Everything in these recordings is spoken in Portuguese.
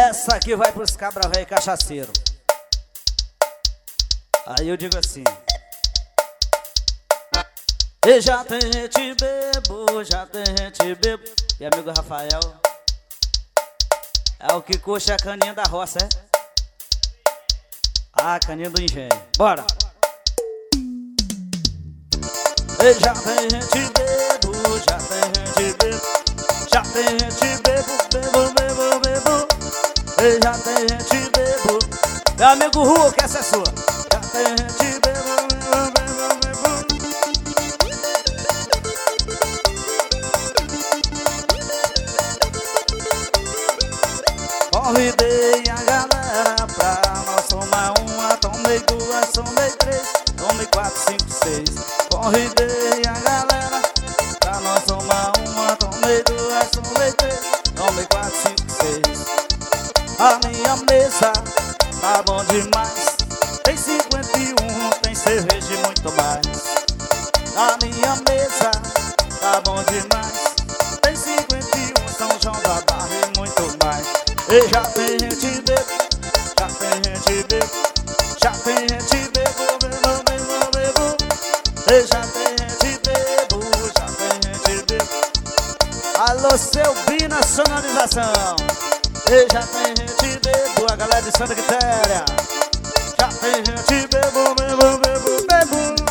Essa aqui vai pros cabra velho cachaceiro. Aí eu digo assim: e já tem gente bebo, já tem gente bebo. E amigo Rafael é o que coxa a caninha da roça, é? A caninha do engenho. Bora! E já tem gente bebo, já tem gente bebo, já tem gente bebo, bebo, bebo, bebo. E já tem gente bebo. Meu amigo Rua, que essa é sua. Já tem gente bebo, bebo, bebo, bebo. Convidei a galera pra nós tomar uma. Tomei duas, tomei três, tomei quatro, cinco, seis. Convidei a galera pra nós tomar uma. Tomei duas, tomei três, tomei quatro, cinco, seis. A minha mesa tá bom demais. Tem 51, tem cerveja e muito mais. A minha mesa tá bom demais. Tem 51, São João da Barra e muito mais. E já tem gente bebo, já tem gente bebo, já tem gente bebo, bebo, bebo, bebo. E já tem gente bebo, já tem gente bebo. Alô, seu Bina Sonorização. E já tem gente bebo, a galera de Santa Quitéria. Já tem gente bebo, bebo, bebo, bebo.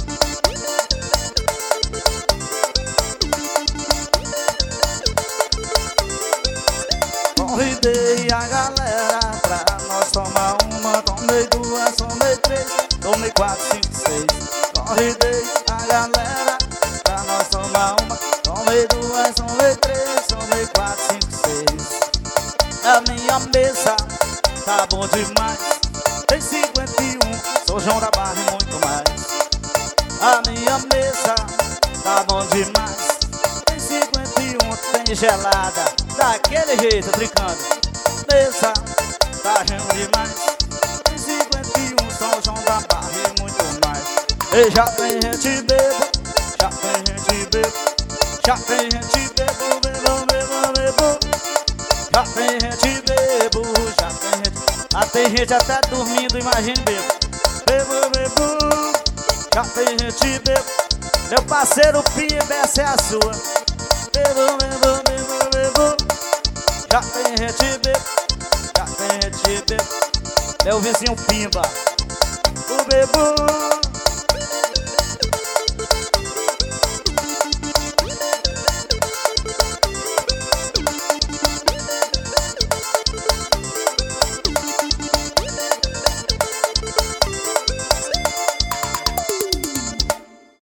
Convidei a galera pra nós tomar uma. Tomei duas, tomei três, tomei quatro, cinco, seis. Convidei a galera pra nós tomar uma. Tomei duas, tomei três, tomei quatro, cinco, seis. A minha mesa tá bom demais. Tem 51, São João da Barra e muito mais. A minha mesa tá bom demais. Tem 51, tem gelada, daquele jeito, brincando. Mesa tá bom demais. Tem 51, São João da Barra e muito mais. E já tem gente bebo, já tem gente bebo, já tem gente bebo, bebo, bebo, bebo. Já tem gente bebo, já tem gente. Ah, tem gente até dormindo, imagine bebo. Bebo, bebo. Já tem gente bebo. Meu parceiro Pimba, essa é a sua. Bebo, bebo, bebo, bebo. Já tem gente bebo, já tem gente bebo. Meu vizinho Pimba, o bebo.